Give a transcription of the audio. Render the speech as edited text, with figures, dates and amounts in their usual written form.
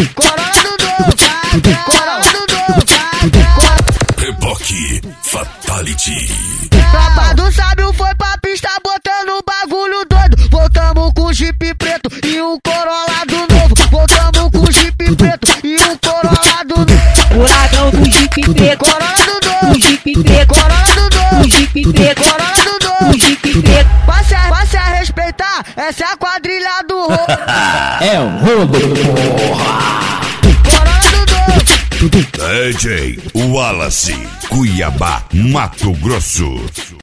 Corolla do novo, Corolla do novo, Reboque Fatality. Tropa do sábio foi pra pista botando bagulho doido. Voltamos com Jeep preto e um Corolla do novo. Voltamos com Jeep preto e um Corolla do novo. Furacão do Jeep preto, Corolla do novo, o Jeep preto, Corolla do novo, o Jeep preto, Corolla do o novo. Jeep preto. Passe a respeitar, essa é a quadrilha do roubo. É um roubo, porra! Corolla do novo. DJ Wallace, Cuiabá, Mato Grosso.